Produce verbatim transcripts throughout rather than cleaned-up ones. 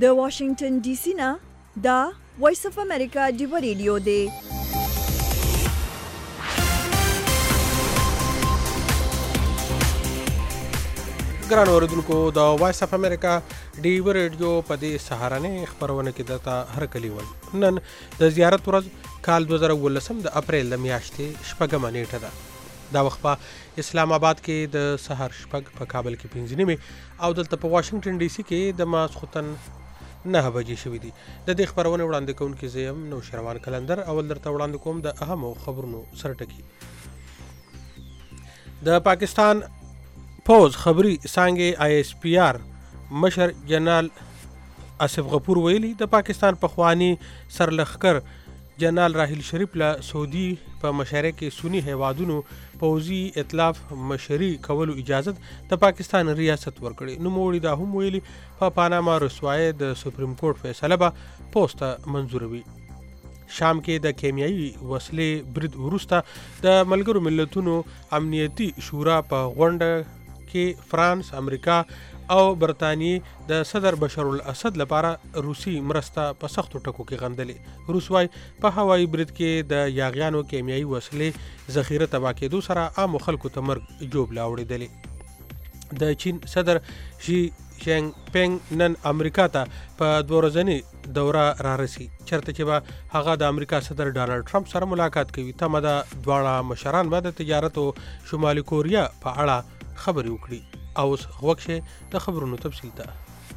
د واشنگټن ډي سي نه دا وایس اف امریکا ډیو ریډیو دی. ګران اوریدونکو د وایس اف امریکا ډیو ریډیو په دې سهارنې خبرونه کې درته هرکلی وایم. نن د زیارت ورځ کال دوه زره اوولسم د اپریل د میاشتې شپږمه نیټه ده. دا وخت په اسلام آباد کې د سحر شپږ، په کابل کې پنځه نیمې او دلته په واشنگټن ډي سي کې د ماسخوتن نه بجې شوي دي. د دې خبرونه وړاندې کوونکی زه یم نوشروان کلندر. اول درته وړاندې کوم د اهمو خبرونو سرټکي. د پاکستان پوز خبري څانګې آی ایس پی آر مشر جنرال آصف غفور ویلي د پاکستان پخوانی سرلښکر جنرال راحیل شریف له سعودي په مشاعره کې سنی هیوادونو پوځي ائتلاف مشري کولو اجازت د پاکستان ریاست ورکړي. نوموړي دا هم ویلي په پاناما رسوایی د سپریم کورټ فیصله به پوسټ منظوروي. شام کې د کیمیاوي وسلې برید وروسته د ملګرو ملتونو امنیتي شورا په غونډه کې فرانس، امریکا او برطانیې د صدر بشار الاسد لپاره روسي مرسته په سختو ټکو کې غندلې. روس وايي په هوایي برید کې د یاغیانو کیمیاوي وسلې ذخیره تباه کېدو سره عامو خلکو ته مرګ جوبله اوړېدلې. د چین صدر شي جینګ پینګ نن امریکا ته په دوه ورځنۍ دوره رارسي، چېرته چې به هغه د امریکا صدر ډانلډ ټرمپ سره ملاقات کوي. تمه ده دواړه مشران به د تجارت او شمالي کوریا په اړه خبرې وکړي. او اوس غوږ شئ د خبرونو تفصیل ته.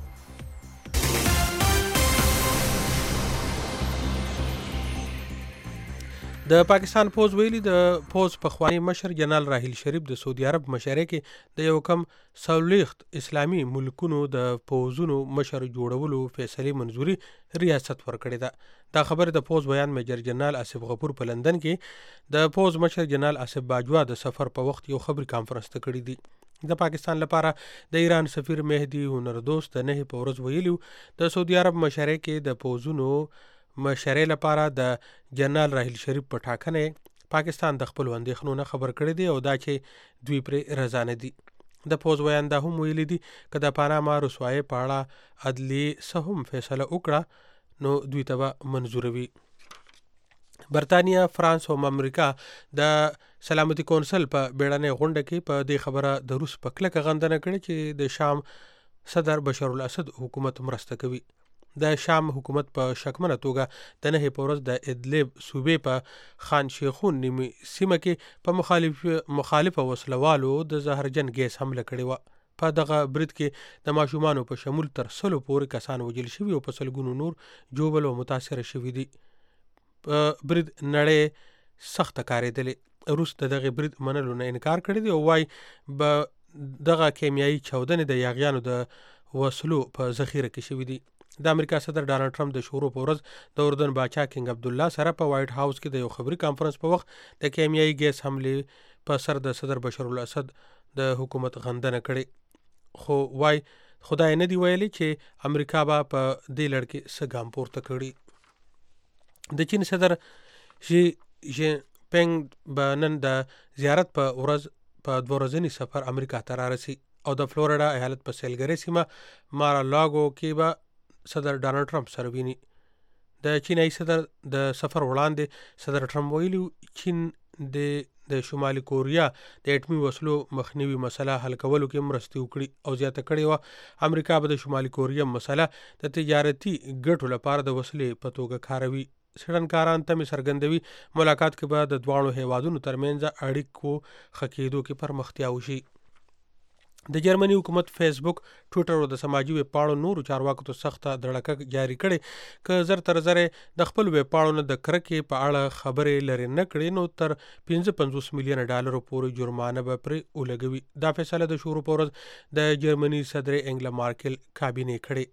د پاکستان پوز ویلي د پوز پخوانی مشر جنرال راحیل شریف د سعودي عرب مشاعره کې د یو کم څلوېښت اسلامي ملکونو د پوزونو مشر جوړولو فیصلې منظوري ریاست ورکړې ده. دا خبر د پوز بیان میجر جنرال آصف غفور په لندن کې د پوز مشر جنرال آصف باجوا د سفر په وخت یو خبري کانفرنس ته کړی دی. د پاکستان لپاره د ایران سفیر مهدي هنردوست د نهې په ورځ ویلي د سعودي عرب مشاعره کې د پوزونو مشاعرې لپاره د جنرال راحیل شریف په ټاکنه پاکستان د خپل اندېښنو نه خبر کړی دی او دا چې دوی پرې رضا نه دي. د پوز بیان دا هم ویلي دي که د پاناما رسوایی په اړه عدلي څه هم فیصله وکړه نو دوی ته به منظوروي. برطانیه، فرانس او امریکا د سلامتي کونسل په بیړنۍ غونډه کې په دې خبره د روس په کلکه غندنه کړې چې د شام صدر بشار الاسد حکومت مرسته کوي. د شام حکومت په شکمنه توګه د نهې په ورځ د ادلب صوبې په خان شیخون نیمې سیمه کې په مخالف مخالفه وسلوالو د زهرجن ګیس حمله کړې وه. په دغه برید کې د ماشومانو په شمول تر سلو پورې کسان وژل شوي او په سلګونو نور جوبل او متاثره شوي دي. په برید نړۍ سخته کارېدلې. روس د دغه برید منلو نه انکار کړی دی او وایي به دغه کیمیاوي چاودنې د یاغیانو د وسلو په ذخیره کې شوي دي. د امریکا صدر ډانلډ ټرمپ د شروع په ورځ د اردن باچا کینګ عبدالله سره په وایټ هاوس کې د یو خبري کانفرنس په وخت د کیمیاوي ګیس حملې په سر د صدر بشار الاسد د حکومت غندنه کړې، خو وایي خدای نه دی ویلي چې امریکا به په دې لړ کې څه ګام پورته کړي. د چین صدر شي جین پینګ به نن د زیارت په ورځ په دوه ورځني سفر امریکا ته رارسي او د فلوریډا ایالت په سیلګرۍ سیمه مارالاګو کې به صدر ډانلډ ټرمپ سره ویني. د چینایي صدر د سفر وړاندې صدر ټرمپ ویلي چین د د شمالي کوریا د اټمي وسلو مخنیوي مسله حل کولو کې مرستې وکړي او زیاته کړې وه امریکا به د شمالي کوریا مسله د تجارتي ګټو لپاره د وسلې په توګه کاروي. څېړنکاران تمې څرګندوي ملاقات کې به د دواړو هیوادونو ترمنځ اړیکو ښه کېدو کې پرمختیا وشي. د جرمني حکومت فیسبوک، ټویټر او د سماجي ویبپاڼو نورو چارواکو ته سخته دړکه جاري کړې که زر تر زره د خپل ویبپاڼو نه د کرکې په اړه خبرې لرې نه کړې نو تر پنځه پنځوس میلیونه ډالرو پورې جرمانه به پرې ولګوي. دا فیصله د شروع په ورځ د جرمني صدر انګلا مارکل کابینې کړې.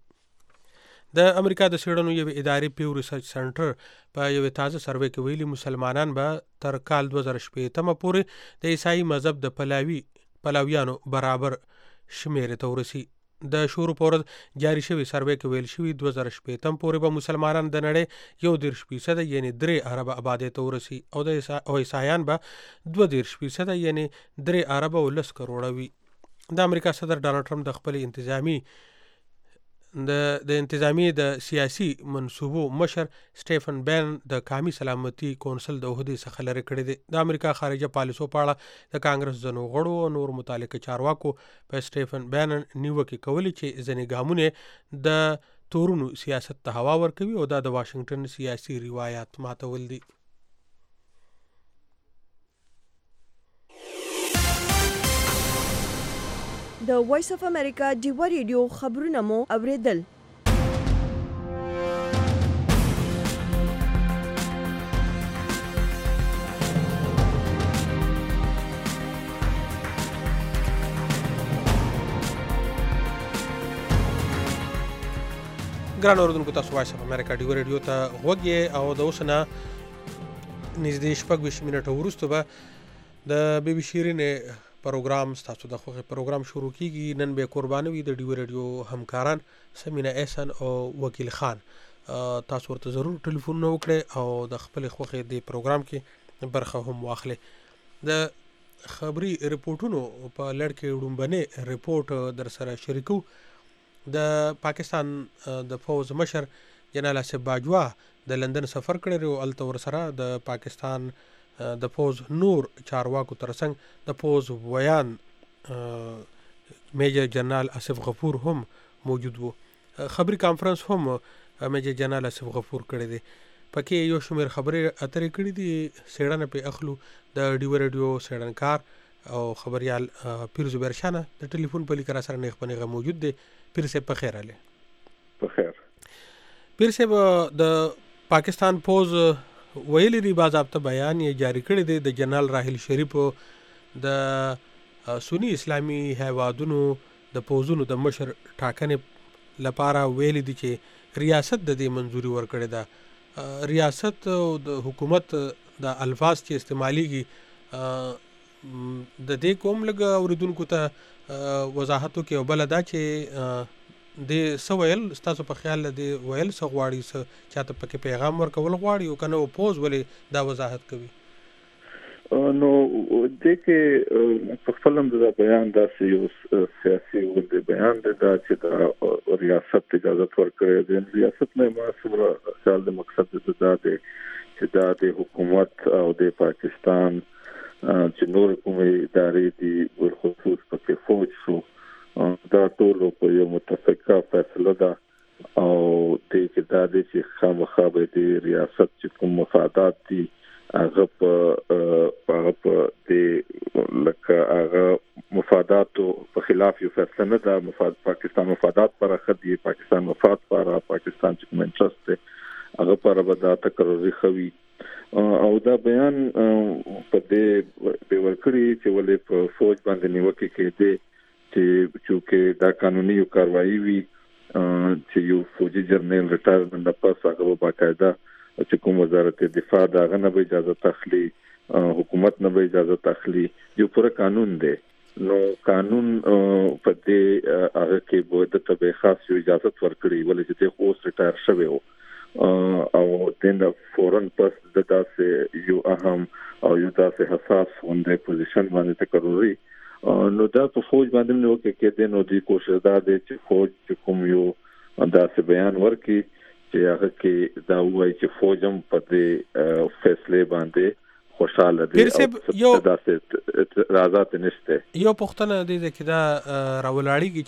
د امریکا د څېړنو یوې ادارې پیو ریسرچ سنټر په یوې تازه سروې کې ویلي مسلمانان به تر کال دوه زره شپېتمه پورې د عیسائی مذهب د پلاوي پلاویانو برابر شمیرې ته ورسي. د شروع په ورځ جاري شوي سروې کې ویل شوي دوه زره شپېتم پورې به مسلمانان د نړۍ یو دېرش فیصده یعنې درې اربه آبادۍ ته ورسي او د عیسایان به دوه دېرش فیصده یعنې درې اربه او لس کروړه وي. د امریکا صدر ډانلډ ټرمپ د خپل انتظامی د د انتظامی د سیاسي منصوبو مشر سټیفن بین د قومي سلامتي کونسل د عہدې څخه لرې کړی دی. د امریکا خارجه پالیسو په اړه د کانګرس ځینو غړو او نور متعلقه چارواکو په سټیفن بین نیوکې کولې چې ځینې ګامونه د تورونو سیاست ته هوا ورکوي او دا د واشنگټن سیاسي روایات ماتول دي. د وایس اف امریکا ډیوا ریډیو خبرونه مو اوریدل. ګران اوریدونکو، تاسو وایس اف امریکا ډیوا ریډیو ته غوږ یې او د اوس نه نږدې شپږ ویشت منټه وروسته به د بي بي شیرینې پروګرام ستاسو د خوښې پروګرام شروع کیږي. نن به قربانه وي د ډیو ریډیو همکاران سمینا احسان او وکیل خان. تاسو ورته ضرور ټلیفون وکړئ او د خپل خوښې د پروګرام کې برخه هم واخلئ. د خبري ریپورتونو په لړ کې وړومبنی ریپورت در سره شریکو. د پاکستان د فوز مشر جنرال آصف باجوه د لندن سفر کړی او الته ورسره د پاکستان د فوز نور چارواکو ترڅنګ د فوز ویان میجر جنرال آصف غفور هم موجود وو. خبري کانفرنس هم میجر جنرال آصف غفور کړی دی. پکې یو شمېر خبرې اترې کړي دي. څېړنه پې اخلو د ډیو ریډیو څېړنکار او خبریال پیر زبیر شانه د ټلیفون په لیکه را سره نیغ په نیغه موجود دی. پیر صاحب په خیر علي. په خیر. پیر صاحب د پاکستان فوز ویلی دی باضابطه بیان یې جاری کړی دی د جنرال راحیل شریف د سنی اسلامی هیوادونو د فوزونو د مشر ټاکنې لپاره ویلی دی چې ریاست د دې منظوري ورکړې ده. ریاست او د حکومت د الفاظ چې استعمالیږي د دې کوم لږ اوریدونکو ته وضاحت وکړي او بله دا چې د څه ویل ستاسو په خیال د ویل څه غواړي، څه چاته پکې پیغام ورکول غواړي او کنه پوز ولې دا وضاحت کوي؟ نو د کې په خپل هم د بیان داسې یو سیاسي ورته بیان دی دا چې د ریاست اجازه ورکړي د ریاست نه ما سره خیال د مقصد د دا دی چې دا د حکومت او د پاکستان چې نور کومې ادارې دي ورخصوص پکې فوج شو دا ټول په یو متفقه فیصله ده او د کې دا د چې خامخا به د ریاست چې کوم مفادات دي هغه په هغه په د لکه هغه مفاداتو په خلاف یو فیصله نه ده. مفاد پاکستان مفادات پر خدي پاکستان مفاد پر پاکستان چې کوم انټرست ده هغه پر به دا تکراري خوي او دا بیان په دې په ورکړي چې ولې په فوج باندې نیوکه کې چې چې دا قانوني یو کاروایی وي چې یو فوجي جرنیل ریټایرمنټ نه پس هغه باقاعده چې کوم وزارت دفاع دا غنه به اجازه تخلي حکومت نه به اجازه تخلي یو پوره قانون دی. نو قانون په دې هغه کې به د تبع خاص یو اجازه ورکړي ولې چې خو اوس ریټایر شوی وو او دنه فورن پس د تاسو یو اهم او یو تاسو حساس ونده پوزیشن باندې تکروري نو دا په فوج باندې نو کې کې د نو دی کوشش دا دی چې فوج کوم یو انداسه بیان ورکي چې هغه کې دا وایي چې فوجم په دې فیصله باندې خوشاله دي او یو داسې راځات نشته. یو پښتنه دې کې دا راولاړیږي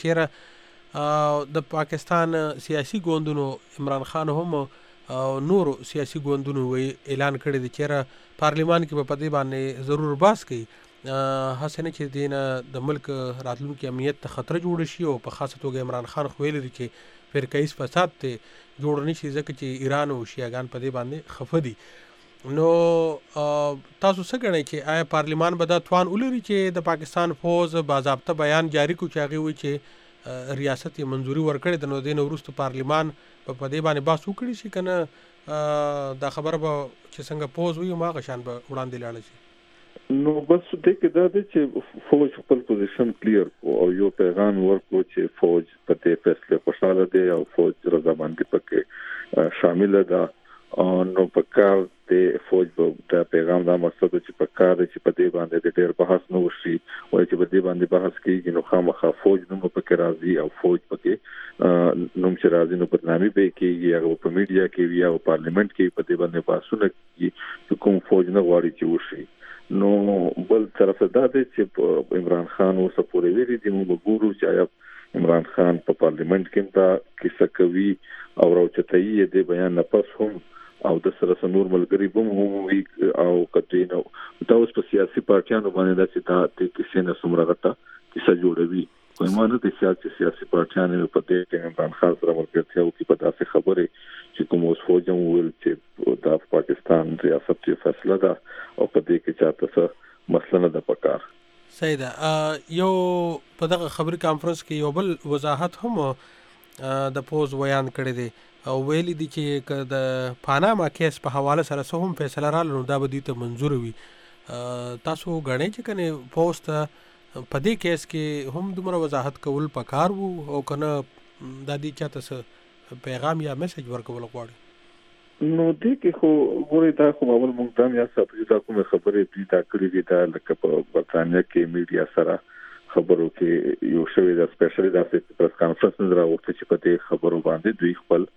چې د پاکستان سیاسي ګوندونو عمران خان هم او نور سیاسي ګوندونو وی اعلان کړی دی چې پارلیمان کې په دې باندې ضرور باس کوي حسنه چې دینه د ملک راتلونکي امنیت ته خطر جوړ شي او په خاصه توګه عمران خان خو ویل دي چې فرقایي فساد ته جوړ نشي ځکه چې ایران او شیعاګان په دې باندې خفه دي. نو تاسو څه غواړئ چې آیا پارلیمان به دا توان ولري چې د پاکستان فوز باضابطه بیان جاری کړي چې هغه وایي چې ریاست یې منظوري ورکړي د نو دین وروسته پارلیمان په دې باندې باس وکړي شي کنه دا خبره به چې څنګه فوز وي ما غشان به وړاندې لاړ شي؟ نو بس دې کې دا دی چې فوج خپل پوزیشن کلیر کو او یو پیغام ورکو چې فوج په دې فیصله خوشاله دی او فوج رضا باندې پکې شامل ده نو په کار د فوج د پیغام دا مقصد چې په کار چې په دې باندې د ډېر بحث نو وشي او چې په دې باندې بحث کیږي نو خامخا فوج نو په کې راځي او فوج پکې نو چې راځي نو بدنامي به کیږي هغه په میډیا کې وي او پارلیمنت کې په دې باندې بحثونه کیږي چې کوم فوج نه غواړي چې وشي نو بل طرف دا دی چې عمران خان اوس پورې ویلي دی موږ ګورو چې عمران خان په پارلیمنت کې دا کیسه کوي او راوچتایي دې بیان نه پس هم او د سره سنور ملګری بم هم وی او کته نو دا اوس په سیاسي پارټیانو باندې د چې دا د کیسې نه سمره غټه کیسه جوړوي کوم مانه د سیاسي سیاسي پارټیانو په دې کې عمران خان سره ملګرتیا او کې په داسې خبره چې کوم اوس فوجم ویل چې د پاکستان ریاست چې فیصله ده او په دې کې چاته څه مسله نه ده پکار سیدا یو په دغه خبري کانفرنس کې یو بل وضاحت هم د پوز بیان کړی دی او ویلي دي چې د پاناما کیس په حواله سره سهم فیصله را لنو دا به دي ته منظور وي تاسو غنئ چې کنه پوسټ په دې کیس کې هم دومره وضاحت کول پکار وو او کنه د دې چاته پیغام یا میسج ورکول غواړي نو دې کې خو ګورې دا خو اول مونږ دا یا صاحب دا کومه خبرې دي دا کړې دي دا لکه په برتانیا کې میډیا سره خبرو کې یو شوی دا سپیشلی دا پریس کانفرنس نه راوړل چې په دې خبرو باندې دوی خپل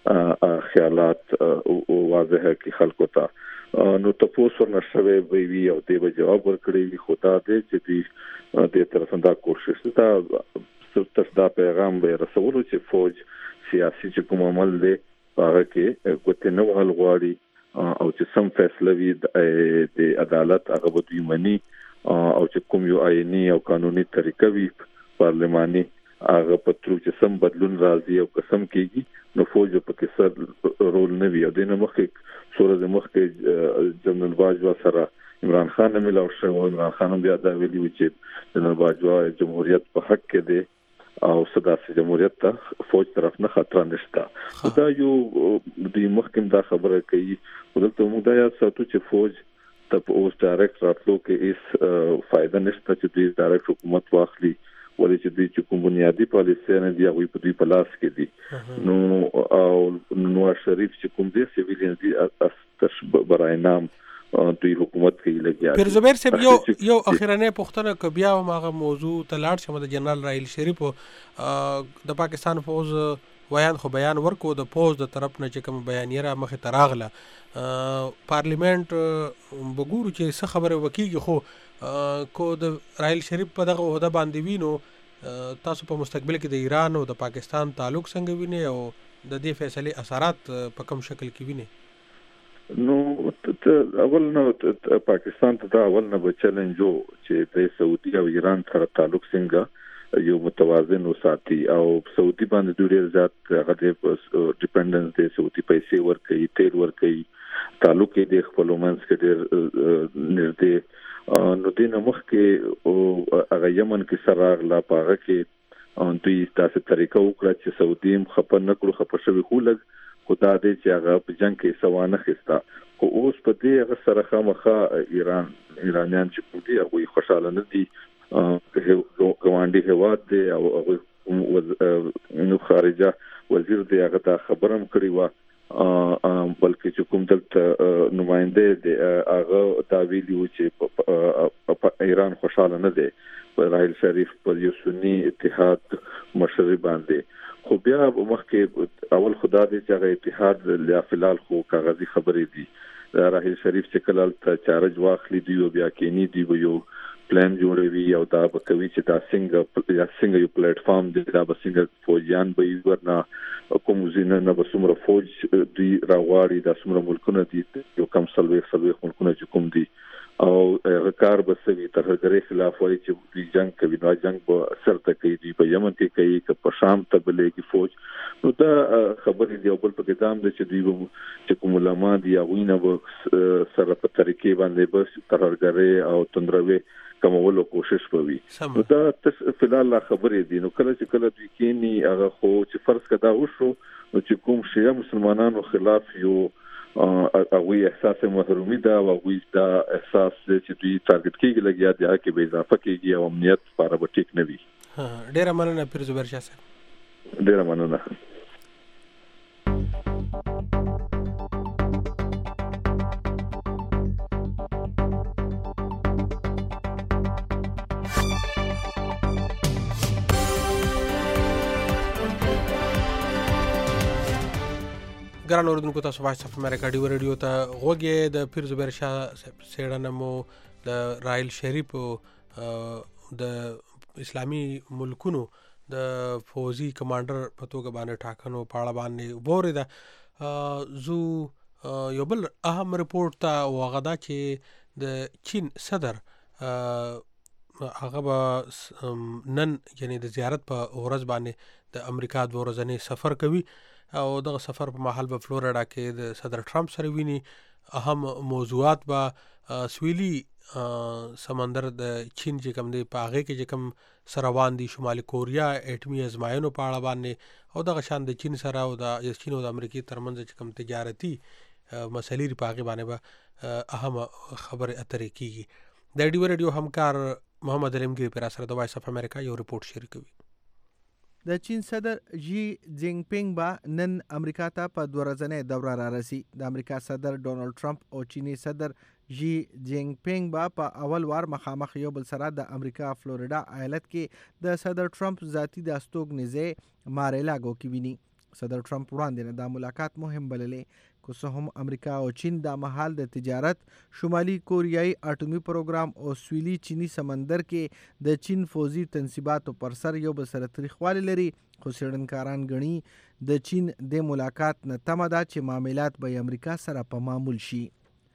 خیالات او واضح کی خلکو ته نو تاسو ورنه شوي وی او دې به جواب ورکړي خدا دې چې دې د طرفنده کوشش تا ستاسو دا پیغام به رسولو چې فوج سیاسي چې کوم عمل دی هغه کې کوته نو حل غواړي او چې سم فیصله وي د عدالت هغه به دوی مني او چې کوم یو آئینی او قانوني طریقه وي پارلماني هغه په تر چې سم بدلون راځي او قسم کېږي نو فوج په کې سر رول نه وي او د مخکې سورې مخکې جنرال باجوا سره عمران خان ملاو شو عمران خان بیا دا ویلي و چې جنرال باجوا جمهوریت په حق کې دی او صدا سي جمهوریت ته فوج طرف نه خطر نشته دا یو د مخکې دا خبره کوي ودلته موږ دا یاد ساتو چې فوج ته اوس ډایرکټ راتلو کې هیڅ فائدہ نشته چې دوی ډایرکټ حکومت واخلي ولې چې دوی چې کوم بنیادی پالیسي نه دی هغه په دوی په لاس کې دي نو او نواز شریف چې کوم دي سیویلین دي اس برای نام دوی حکومت کې لګیا پیر زبیر صاحب یو یو اخیرانه پښتنه ک بیا هغه موضوع تلاړ شمه د جنرال راهیل شریف د پاکستان فوج ویان خو بیان ورکو د فوج د طرف نه چې کوم بیانیه را مخه تراغله پارلیمنت بګورو چې څه خبره وکیږي خو کو د راهیل شریف په دغه عہده باندې وینو تاسو په مستقبل کې د ایران او د پاکستان تعلق څنګه ویني او د دې فیصله اثرات په کوم شکل کې ویني نو اول نو پاکستان ته دا اول نه چیلنج چې د سعودي او ایران سره تعلق څنګه یو متوازن وساتي او سعودي باندې ډېر زیات هغه د ډیپندنس د سعودي پیسې ورکوي تیل ورکوي تعلق یې د خپل منځ کې ډېر نږدې نو دینه مخ کې او هغه یمن کې سراغ لا پاغه کې دوی تاسو طریقه وکړه چې سعودي خپل نکړو خپل شوی خولګ خدا دې چې هغه په جنگ کې سوانه خستا خو اوس په دې هغه سره خامخا ایران ایرانیان چې په دې هغه خوشاله نه دي ګوانډي هواد دی او هغه نو خارجه وزیر دی هغه دا خبرم کړی و بلکې چې کوم دلته نماینده دی هغه دا ویلي و چې په ایران خوشاله نه دی راهیل شریف په یو سنی اتحاد مشري باندې خو بیا مخکې اول خدا دې چې هغه اتحاد لا فلال خو کاغذي خبرې دي راهیل شریف چې کله ته چارج واخلي دی او بیا کېنی دی یو پلان جوړوي او دا به کوي چې دا څنګه یا څنګه یو پلیټ فارم دی دا به څنګه فوجیان به ورنه کوم زینه نه به څومره فوج دی راغواړي دا څومره ملکونه دي یو کم سلوي سلوي ملکونه چې کوم دي او هغه کار به سوي ترهګرۍ خلاف وایي چې دوی جنگ کوي نو جنگ به سرته کوي دوی په یمن کې کوي که په شام ته بلېږي فوج نو دا خبرې دی او بل په کتاب دی چې دوی چې کوم علما دي هغوی نه به سره په طریقې باندې بس ترهګرۍ او تندروي کومولو کوشش کوي نو دا فلال لا خبرې دي نو کله چې کله دوی کېني هغه خو چې فرض کدا وشو نو چې کوم شیعه مسلمانانو خلاف یو هغوی احساس محرومي ده او هغوی دا احساس چې دوی ټارګټ کېږي لګیا دي هغه کې به اضافه کېږي او امنیت لپاره به ټیک نه وي ډېره مننه پیر زبیر شاه صاحب ډېره مننه ګران اوردونکو تاسو وایس اف امریکا ډیو ریډیو ته غوږی د پیر زبیر شاه سیړنه مو د رایل شریف د اسلامي ملکونو د فوزي کمانډر په توګه باندې ټاکنو په اړه باندې ووري ده زو یو بل اهم رپورټ ته وغدا چې د چین صدر هغه نن یعنی د زیارت په ورځ باندې د امریکا د ورځنی سفر کوي او دغه سفر په محل په فلوریډا کې د صدر ټرمپ سره ویني. اهم موضوعات به سویلي سمندر د چین چې کوم دی په هغه کې چې کوم سره روان دي شمالي کوریا اټمی ازمایښتونو په اړه باندې او دغه شان د چین سره او د چین او د امریکای ترمنځ چې کوم تجارتي مسلې په هغه باندې به اهم خبره اترې کیږي. د ډیو ریډیو همکار محمد علمګری پر اثر د وایس اف امریکا یو رپورټ شریکوي. د چین صدر جی جینګ پینګ با نن امریکا ته په دوه ورځنۍ دوره را رسی. د امریکا صدر ډونالد ټرمپ او چینی صدر جی جینګ پینګ با په اول وار مخامخ یو بل سره د امریکا فلوریډا ایالت کې د صدر ټرمپ ذاتی د استوګنځای ماریلاګو کې ویني. صدر ټرمپ وړاندې نه دا ملاقات مهم بللې که څه هم امریکا او چین د مهال د تجارت، شمالي کوریایي اټومي پروګرام او سویلي چینی سمندر کې د چین فوزي تنصیباتو پر سر یو بل سره تاریخوالي لري، خو څېړنکاران ګڼي د چین د ملاقات نه تمه ده چې معاملات به امریکا سره په معمول شي.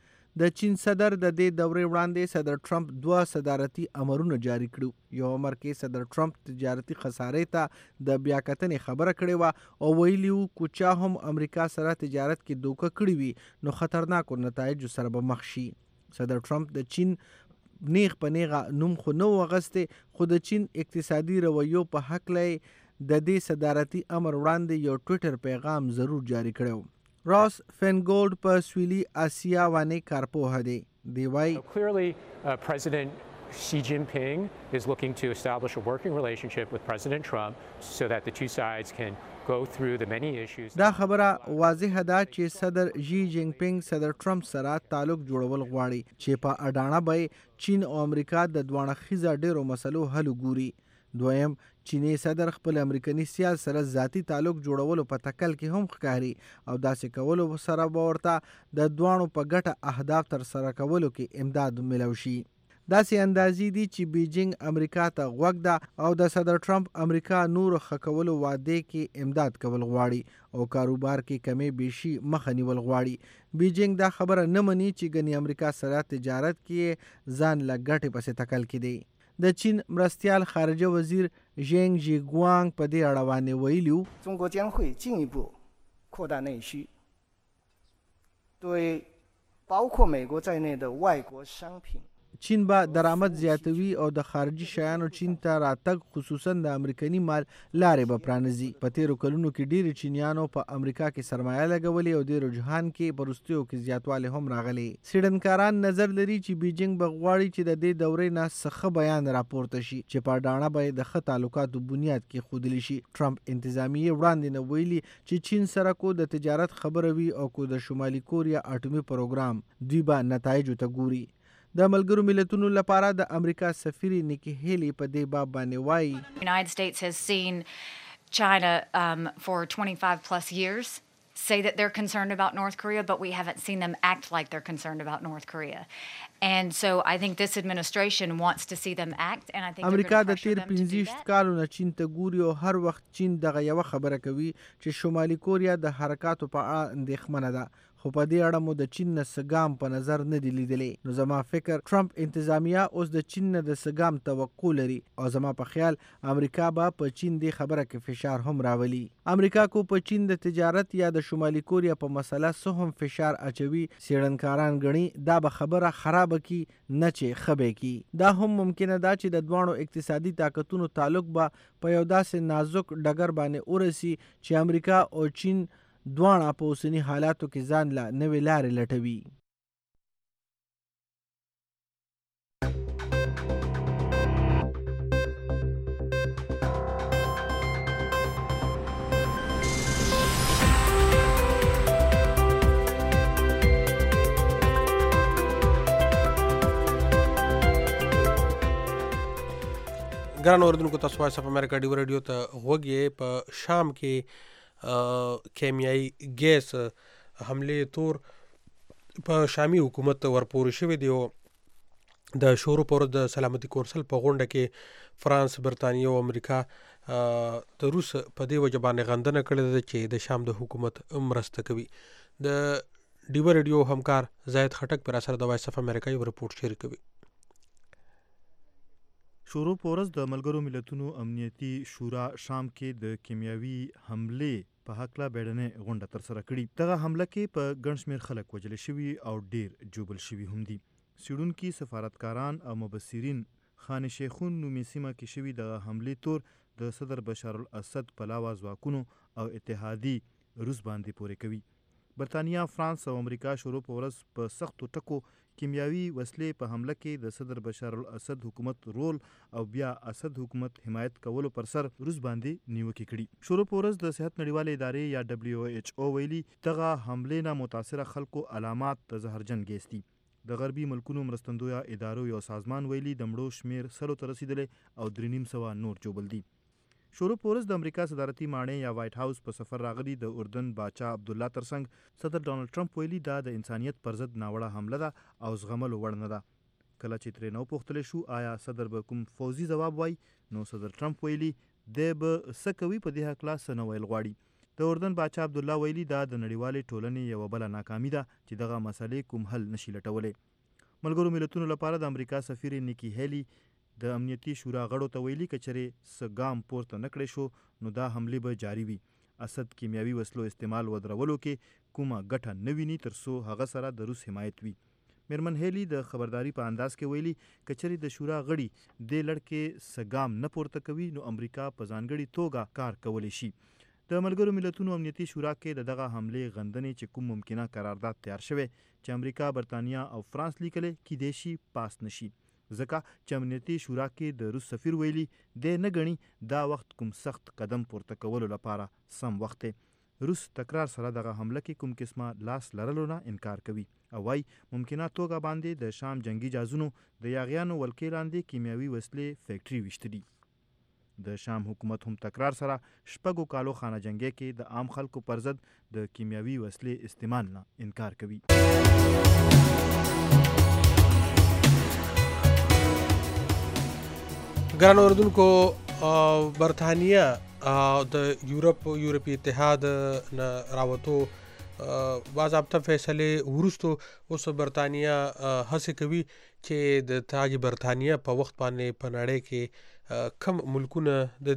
د چین صدر د دې دورې وړاندې صدر ټرمپ دوه صدارتي امرونه جاری کړو. یو امر کې صدر ټرمپ تجارتي خسارې ته د بیا کتنې خبره کړې وه او ویلي وو که چا هم امریکا سره تجارت کې دوکه کړې وي نو خطرناکو نتایجو سره به مخ شي. صدر ټرمپ د چین نیغ په نیغه نوم خو نه و اخیستی، خو د چین اقتصادي رویو په هکله د دې صدارتي امر وړاندې یو ټویټر پیغام ضرور جاری کړی. راس فینګولډ په سویلي اسیا باندې کارپوه دی. دی وایي Clearly, uh, President Xi Jinping is looking to establish a working relationship with President Trump so that the two sides can go through the many issues. دا خبره واضحه ده چې صدر جی جینګ پینګ صدر ټرمپ سره تعلق جوړول غواړي چې په اډانه به چین او امریکا د دوه اړخیزه ډیرو مسلو حل وګوري. دویم، چینی صدر خپل امریکني سیال سره ذاتی تعلق جوړولو په تکل کې هم ښکاري او داسې کولو سره به ورته د دواړو په ګټه اهداف تر سره کولو کې امداد ملو شي. داسې اندازې دي چې بیجینګ امریکا ته غوږ ده او د صدر ټرمپ امریکا نور ښه کولو وعدې کې امداد کول غواړي او کاروبار کې کمې بیشي مخه نیول غواړي. بیجینګ دا خبره نه مني چې ګنې امریکا سره تجارت کې ځان له ګټې پسې تکل کې دی. د چین مرستیال خارجه وزیر ژینګ ژیګوانګ په دې اړه باندې ویلي وو 中国将会进一步扩大内需，对包括美国在内的外国商品 چین به درآمد زیاتوي او د خارجي شیانو چین ته راتګ خصوصا د امریکني مال لارې به پرانیزي. په تیرو کلونو کې ډیرو چینیانو په امریکا کې سرمایه لګولې او د رجحان کې په وروستیو کې زیاتوالی هم راغلی. څېړنکاران نظر لري چې بیجینګ به غواړي چې د دې دورې نه څه ښه بیان راپورته شي چې په اډانه به د ښه تعلقاتو بنیاد کېښودلی شي. ټرمپ انتظامیې وړاندې نه ویلي چې چین سره کو د تجارت خبره وي او کو د شمالي کوریا اټومي پروګرام دوی به نتایجو ته ګوري. د ملګرو ملتونو لپاره د امریکا سفیرې نیکی هیلی په دې باب باندې وایي United States has seen China um, for twenty-five plus years say that they're concerned about North Korea, but we haven't seen them act like they're concerned about North Korea. And so I think this administration wants to see them act, and I think امریکا د تیر پنځه کالو نه چین ته ګوري او هر وخت چین دغه یوه خبره کوي چې شمالي کوریا د حرکاتو په اړه اندېښمنه ده، خو په دې اړه مو د چین نه څه ګام په نظر نه دی لیدلی. نو زما فکر ټرمپ انتظامیه اوس د چین نه د څه ګام توقع لري او زما په خیال امریکا به په چین دې خبره کې فشار هم راولي. امریکا کو په چین د تجارت یا د شمالي کوریا په مسله څه هم فشار اچوي، څېړنکاران ګڼي دا به خبره خرابه کی نه چې ښه به کی. دا هم ممکنه ده چې د دواړو اقتصادي طاقتونو تعلق به په یو داسې نازک ډګر باندې ورسي چې امریکا او چین دواړه په اوسني حالاتو کې ځان له نوې لارې لټوي. ګران اوردونکو تاسو وایس اف امریکا ډیو ریډیو ته غوږ یې. په شام کې کیمیایي ګیس حملې تور په شامي حکومت ورپورې شوی دی. د شورو پر د سلامتي کونسل په غونډه کې فرانس، برطانیه او امریکا د روس په دې وجه باندې غندنه کړې ده چې د شام د حکومت مرسته کوي. د ډیوه ریډیو همکار زاید خټک پر اثر د وایس اف امریکا یو رپورټ شریک کوي. شورو په ورځ د ملګرو ملتونو امنیتي شورا شام کې د کیمیاوي حملې په هکله بیړنۍ غونډه ترسره کړې. دغه حمله کې په ګڼ شمېر خلک وژل شوي او ډېر ژوبل شوي هم دي. څېړونکي، سفارتکاران او مبصرین خان شیخون نومي سیمه کې شوي دغه حملې تور د صدر بشار الاسد پلاوه ځواکونو او اتحادي روس باندې پورې کوي. برطانیه، فرانس او امریکا شروع په ورځ په سختو ټکو کیمیاوي وسلې په حمله کې د صدر بشار الاسد حکومت رول او بیا اسد حکومت حمایت کولو پر سر روس باندې نیوکې کړي. شروع په ورځ د صحت نړیوالې ادارې یا دبلیو ایچ او ویلي دغه حملې نه متاثره خلکو علامات د زهرجن ګیس دي. د غربي ملکونو مرستندویه ادارو یو سازمان ویلي د مړو شمیر سلو ته رسیدلی او درې نیم سوه نور جوبل دي. شروع په ورځ د امریکا صدارتي ماڼۍ یا وایټ هاوس په سفر راغلي د اردن باچا عبدالله ترڅنګ صدر ډانلډ ټرمپ ویلي دا د انسانیت پر ضد ناوړه حمله ده او زغملو وړ نه ده. کله چې ترې نو پوښتلی شو آیا صدر به کوم فوزي ځواب وایي، نو صدر ټرمپ ویلي دی به څه کوي په دې هکله څه نه ویل غواړي. د اردن باچا عبدالله ویلي دا د نړیوالې ټولنې یوه بله ناکامي ده چې دغه مسلې کوم حل نشي لټولی. ملګرو ملتونو لپاره د امریکا سفیر نیکی هیلی د امنیتي شورا غړو ته ویلي که چېرې څه ګام پورته نه کړی شو نو دا حملې به جاري وي. اسد کیمیاوي وسلو استعمال ودرولو کې کومه ګټه نه ویني تر څو هغه سره د روس حمایت وي. میرمن هیلی د خبرداري په انداز کې ویلي که چېرې د شورا غړي دې لړ کې څه ګام نه پورته کوي نو امریکا په ځانګړې توګه کار کولی شي. د ملګرو ملتونو امنیتي شورا کې د دغه حملې غندنې چې کوم ممکنه قرارداد تیار شوی چې امریکا، برطانیه او فرانس لیکلی کیدای شي پاس نشي، ځکه چې امنیتي شورا کې د روس سفیر ویلي دی نه ګڼي دا وخت کوم سخت قدم پورته کولو لپاره سم وخت دی. روس تکرار سره دغه حمله کې کوم قسمه لاس لرلو نه انکار کوي او وایي ممکنه توګه باندې د شام جنگي جازونو د یاغیانو ولکې لاندې کیمیاوي وسلې فیکټري ویشتلي. د شام حکومت هم تکرار سره شپږو کالو خانه جنګۍ کې د عام خلکو پر ضد د کیمیاوي وسلې استعمال نه انکار کوي. ګرانو اوریدونکو، برطانیه د یورپ یورپي اتحاد نه راوتو باضابطه فیصلې وروستو اوس برطانیه هڅې کوي چې د تاج برطانیه په وخت باندې په نړۍ کې کم ملکونه د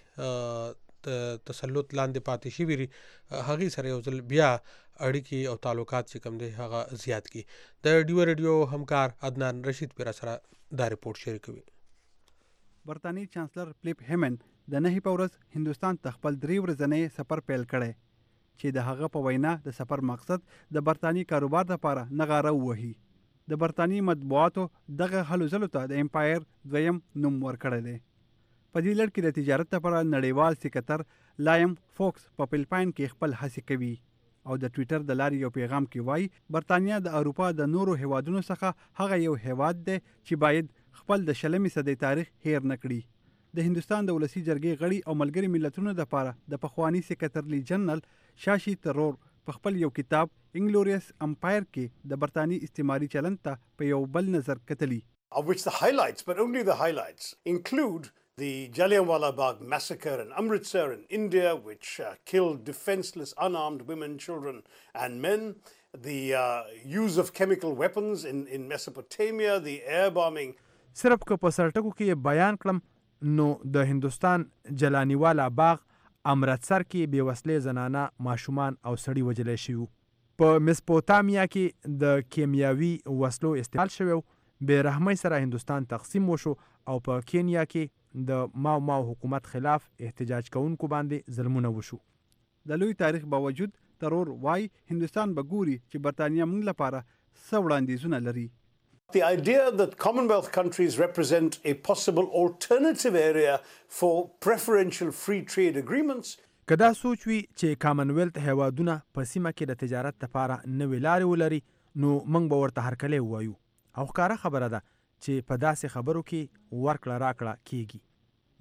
دې د تسلط لاندې پاتې شوي دي هغې سره یو ځل بیا اړیکې او تعلقات چې کوم دی هغه زیات کړي. د ډیوه ریډیو همکار عدنان رشید پر سره دا رپورټ شریک کوي. برطانوي چانسلر فلیپ هیمن د نهي په ورځ هندوستان ته خپل درې ورځنی سفر پیل کړی چې د هغه په وینا د سفر مقصد د برطانوي کاروبار لپاره نغاره ووهي. د برطانوي مطبوعاتو دغه هلو ځلو ته د امپایر دویم نوم ورکړی دی. په دې لړ کې د تجارت لپاره نړیوال سکتر لایم فوکس په فلپاین کې خپل هڅې کوي او د ټویټر د لارې یو پیغام کې وایي برطانیه د اروپا د نورو هیوادونو څخه هغه یو هیواد دی چې باید خپل د شلمې صدۍ تاریخ هیر نه کړي. د هندوستان د ولسي جرګې غړي او ملګري ملتونو لپاره د پخواني سکرټري جنرال شاشي ترور په خپل یو کتاب انګلوریس امپایر کې د برطانوي استعماري چلند ته په یو بل نظر کتلي. Of which the highlights, but only the highlights, include the Jallianwala Bagh massacre in Amritsar in India, which uh, killed defenseless, unarmed women, children and men, the uh, use of chemical weapons in, in Mesopotamia, the air bombing. صرف که په سرټکو کې بیان کړم نو د هندوستان جلانیوالا باغ امرتسر کې بې وسلې زنانه، ماشومان او سړي وژلی شوي. په مسپوتامیا کې د کیمیاوي وسلو استعمال شوی، بې رحمۍ سره هندوستان تقسیم وشو او په کینیا کې د ماو ماو حکومت خلاف احتجاج کوونکو باندې ظلمونه وشو. د لوی تاریخ باوجود ترور وای هندوستان به ګوري چې برطانیه موږ لپاره څه وړاندیزونه لري. The idea that Commonwealth countries represent a possible alternative area for preferential free trade agreements. که دا سوچ وي چې کامنویلت هیوادونه په سیمه کې د تجارت لپاره نوې لارې ولري نو موږ به ورته هرکلی ووایو او ښکاره خبره ده چې په داسې خبرو کې ورکړه راکړه کیږي.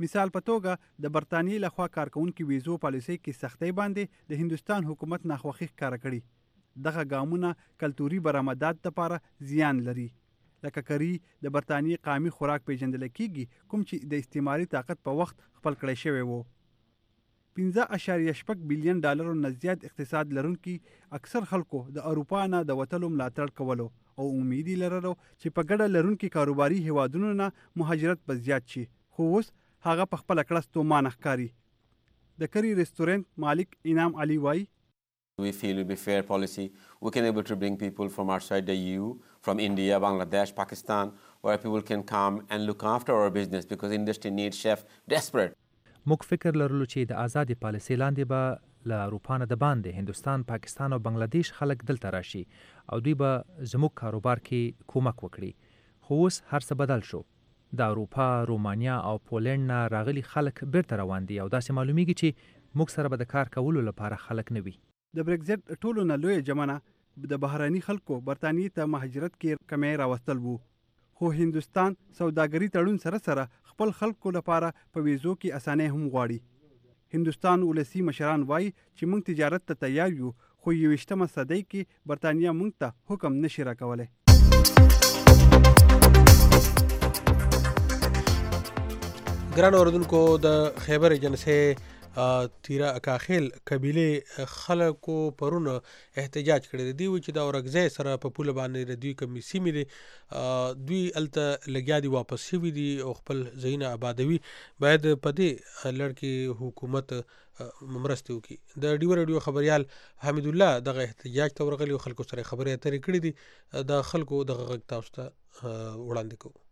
مثال په توګه د برطانیې لخوا کارکونکو ویزو پالیسۍ کې سختۍ باندې د هندوستان حکومت ناخوښي ښکاره کړي. دغه ګامونه کلتوري برآمدات دپاره زیان لري. لکه کری د برطانیې قامي خوراک پیژندل کیږي کوم چې د استعماري طاقت په وخت خپل کړی شوی و. پنځه اعشاریه شپږ بلین ډالرو نه زیات اقتصاد لرونکي اکثر خلکو د اروپا نه د وتلو ملاتړ کولو او امید یې لرلو چې په ګډه لرونکي کاروباري هیوادونو نه مهاجرت به زیات شي، خو اوس هغه په خپله کړه ستومانه ښکاري. د کری رستورانت مالک انعام علي وایي We feel it will be fair policy. We can able to bring people from outside the E U, from India, Bangladesh, Pakistan, where people can come and look after our business because industry needs chef desperate. موږ فکر لرلو چې د آزادې پالیسۍ لاندې به له اروپا نه د باندې هندوستان، پاکستان او بنګلادیش خلک دلته راشي او دوی به زموږ کاروبار کې کومک وکړي. خو اوس هر څه بدل شو. د اروپا، رومانیا او پولنډ نه راغلي خلک بیرته روان دي او داسې معلومیږي چې موږ سره به د کار کولو لپاره خلک نه وي. د بریکزټ ټولو نه لویه جمنه د بهراني خلکو برطانیې ته مهاجرت کې کمی راوستل وو، خو هندوستان سوداګري تړون سره سره خپل خلکو لپاره په ویزو کې اسانۍ هم غواړي. هندوستان ولسی مشران وایي چې موږ تجارت ته تیار یو، خو یویشتمه صدۍ کې برطانیه موږ ته حکم نشي راکولی. ګران اوردونکو، د خیبر ایجنسۍ تیرا اکاخیل قبیله خلکو پرون احتجاج کړی دی. دوی چې د اورګزی سره په پوله باندې دوی کمی سیمې دي دوی الته لګیا دي واپس شوي دي او خپل ځایونه آبادوي. باید په دې لړ کې حکومت مرستې وکړي. د ډیو رادیو خبریال حمید الله دغه احتجاج ته ورغلی او خلکو سره خبرې اترې کړې دي. د خلکو دغه غږ تاسو ته وړاندې کوو.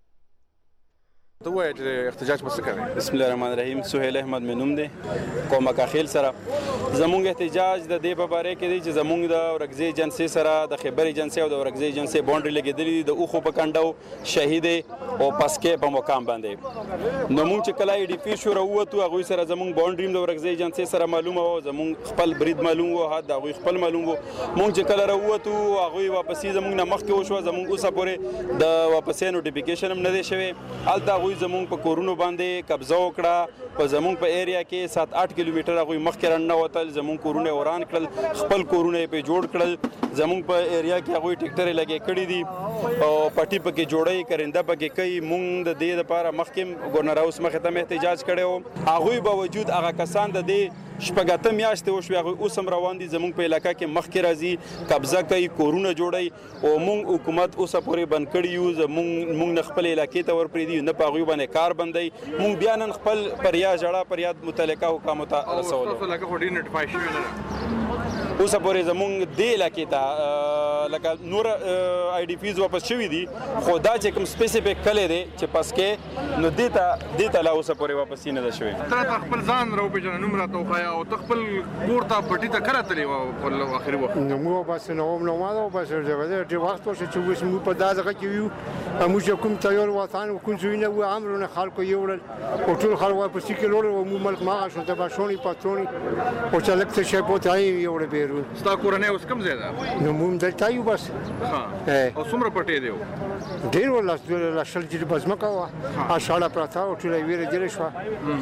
ته وایې چې احتجاج به څه کوې؟ بسم الله الرحمن الرحیم. سهیل احمد مې نوم دی. قوم اکاخیل سره زمونږ احتجاج د دې په باره کې دی چې زمونږ د اورګزی ایجنسۍ سره د خیبر ایجنسۍ او د اورګزی ایجنسۍ باونډري لګېدلي دي د اوښو په کنډو، شهید او پسکې په مقام باندې. نو مونږ چې کله ای ډي پي شو راووتو هغوی سره زمونږ باونډري هم د اورګزی ایجنسۍ سره معلومه وه، زمونږ خپل برید معلوم و، حد د هغوی خپل معلوم و. مونږ چې کله راووتو هغوی واپسي زمونږ نه مخکې وشوه. زمونږ اوسه پورې د واپسۍ نوټیفیکیشن هم نه دی شوی. هلته هغوی زمونږ په کورونو باندې قبضه وکړه. په زمونږ په ایریا کې سات اټ کیلومیټر هغوی مخکې راننوتل. زمونږ کورونه یې وران کړل، خپل کورونه یې پرې جوړ کړل. زمونږ په ایریا کې هغوی ټیکټرې لګې کړي دي او پټي پکې جوړوي، کرنده پکې کوي. مونږ د دې لپاره مخکې ګورنر هاوس مخې ته مې احتجاج کړی و. هغوی باوجود هغه کسان د دې شپږ اته میاشتې وشوې هغوی اوس هم روان دي، زمونږ په علاقه کې مخکې راځي، قبضه کوي، کورونه جوړوي او مونږ حکومت اوسه پورې بند کړي یو. زمونږ مونږ نه خپل علاقې ته ورپرېږدي، نه په هغوی باندې کار بندوي. مونږ بیا نن خپل پریا ژړا پریاد متعلقه حکامو ته رسولو. ستاسو علاقه خو ډېر نوټیفای شوې نه ده. اوسه پورې زمونږ دې علاقې ته لکه نور آی ډي پیز واپس شوي دي، خو دا چې کوم سپیسیفیک کلی دی چې پسکې نو دې ته دې ته لا اوسه پورې واپسي نه ده شوې. ته راته خپل ځان راوپېژنه، نوم راته وښایه او ته خپل کور ته پټي ته کله تلې وه په آخري وخت؟ موږ بس نوم نوماده و بس ډېر وخت وشو چې اوس موږ په دا ځای کې یو. موږ چې کوم تیار وطن کوم ځایونه و امرونه خلکو یوړل او ټول خلک واپسي کې لوړل او موږ ملک ماغه شو ته باشونی پاتونی او چې لکه څه پوت آی یوړل بیرون. ستا کورنۍ اوس کوم ځای ده؟ نو موږ دلته یو بس. او څومره پټې دی؟ ډېر ولا شل جری بزمکه وه، اشاړه پراته او ټوله ویره جوړه شوه.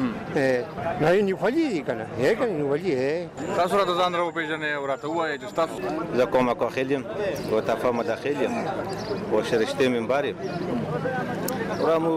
نه یې نیولي دي که نه؟ یې که نه نیولي یې. تاسو راته ځان راوپېژنئ او راته ووایئ چې ستاسو. زه کوم اکاخیل یم و طرفه مداخل یم و شرشته منبر یم. ورامو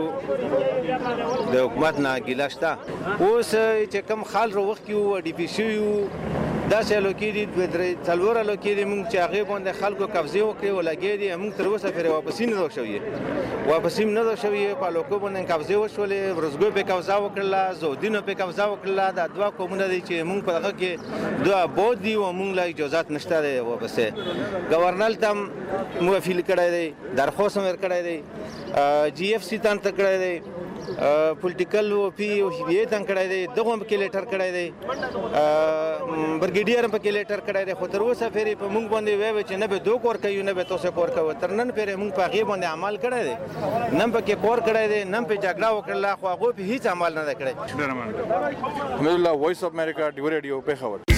د حکومت نه ګیله شته. اوس چې کوم خال رو وخت کې وو ډي پي شوي وو داسې الوکې دي دوه درې څلور الوکې دي مونږ چې هغې باندې خلکو قبضې وکړې او لګې دي مونږ تر اوسه پورې واپسي نه ده شوې. واپسي نه ده شوې. په الوکو باندې قبضې وشولې، ورزګو پرې قبضه وکړله، زودینو پرې قبضه وکړله. دا دوه قومونه دي چې مونږ په هغه کې دوه آباد دي او مونږ له اجازات نشته دی واپسې. ګورنر ته هم مونږ اپیل کړی دی، درخواست هم ورکړی دی، جی ایف سی ته هم ته کړی دی، پولیټیکل او پی او هدایت هم کړی دی، دغه هم پکې لیټر کړی دی، برګیډیر هم پکې لیټر کړی دی. خو تر اوسه پورې په مونږ باندې وایي چې نه به دوک ورکوي نه به تاسو کور کوئ. تر نن پورې مونږ په هغې باندې عمل کړی دی، نه پکې کور کړی دی، نه پې جګړه وکړله، خو هغوی پې هېڅ عمل نه دی کړی. حمید الله، وایس اف امریکا، ډیو ریډیو، پېښور.